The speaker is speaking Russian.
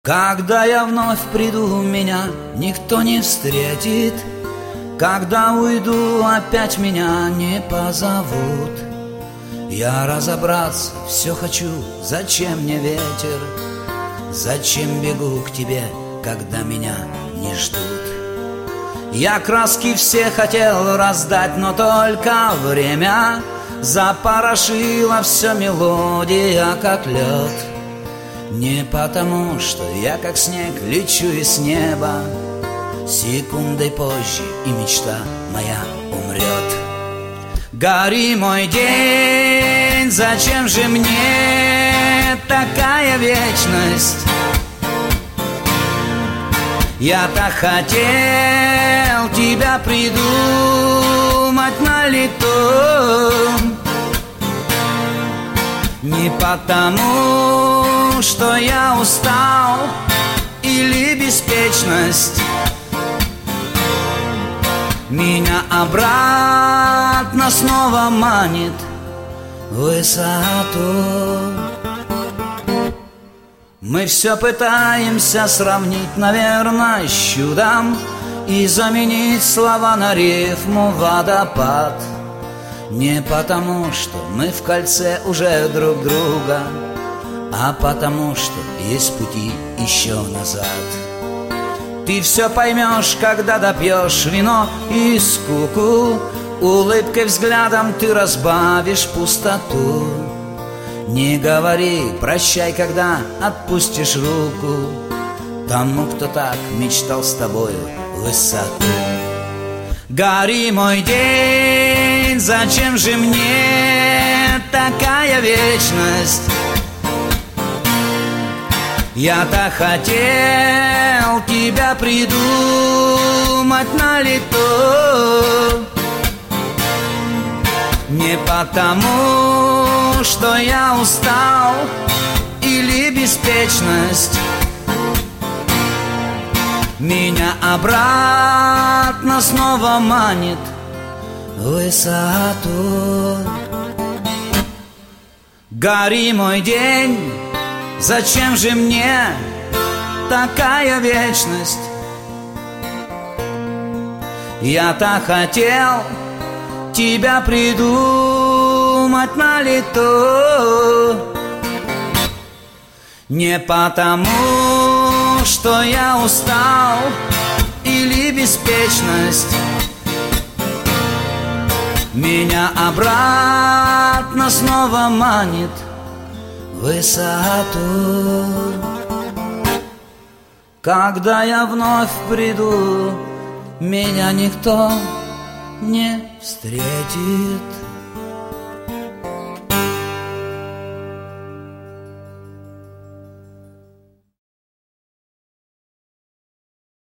Когда я вновь приду, меня никто не встретит. Когда уйду, опять меня не позовут. Я разобраться все хочу, зачем мне ветер? Зачем бегу к тебе, когда меня не ждут? Я краски все хотел раздать, но только время запорошило все, мелодия как лед. Не потому, что я как снег лечу из неба, секундой позже и мечта моя умрет. Гори, мой день, зачем же мне такая вечность? Я так хотел тебя придумать на лету. Не потому, что я устал или беспечность меня обратно снова манит в высоту. Мы все пытаемся сравнить, наверное, с чудом и заменить слова на рифму водопад. Не потому, что мы в кольце уже друг друга, а потому, что есть пути еще назад. Ты все поймешь, когда допьешь вино и скуку, улыбкой взглядом ты разбавишь пустоту. Не говори прощай, когда отпустишь руку тому, кто так мечтал с тобою в высоту. Гори, мой день, зачем же мне такая вечность? Я так хотел тебя придумать на лету. Не потому, что я устал или беспечность меня обратно снова манит в высоту. Гори, мой день, зачем же мне такая вечность? Я так хотел тебя придумать на лету. Не потому, что я устал или беспечность меня обратно снова манит в высоту. Когда я вновь приду, меня никто не встретит.